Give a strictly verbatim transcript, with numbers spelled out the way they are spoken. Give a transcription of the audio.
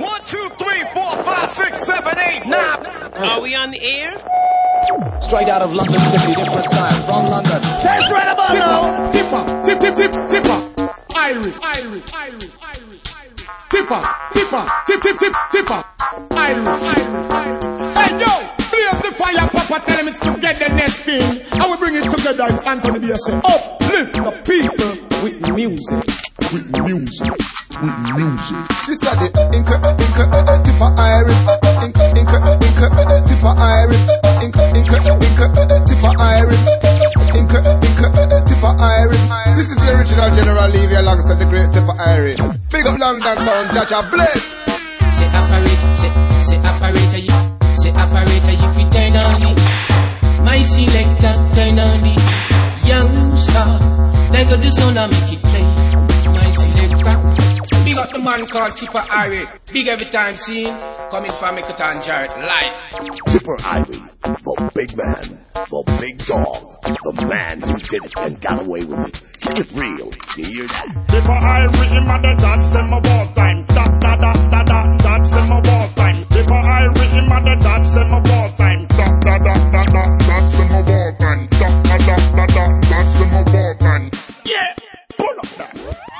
One, two, three, four, five, six, seven, eight, nine. Are we on the air? Straight out of London City, different style from London. That's right about now. Tipper, tip, tip, tip, tipper. Irie, Irie, Irie, Irie, Tipper, tipper, tip, tip, tip, tipper. Irie, Irie, Irie. Hey yo, blaze the fire, Papa. Tell him it's togetherness thing. And we bring it together. It's Anthony B S. Uplift the people with music, with music, with music. This is the inca, inca, tipper Irie, inca, inca, inca, tipper Irie, inca, inca, inca, tipper Irie, inca, inca, tipper Irie. This is the original General Levy alongside the great tipper Irie. Big up London town, Jaja bless. Say operator, say, say operator, you, say operator, you be turn on it. My selector, turn on the young star. Then go the sound and make it play. My selector. Big up the man called Tipper Irie. Big every time seen. Coming from Mikotan Jarrett live. Tipper Irie, the big man, the big dog, the man who did it and got away with it. Keep it real, you hear that? Tipper Irie, him and the dance them of all time. Da da da da da, dance them of all time. Tipper Irie, him and the dance them of all time. Da da da da da, dance them of all time. Da da da da da, dance them of all time. Yeah, pull up that.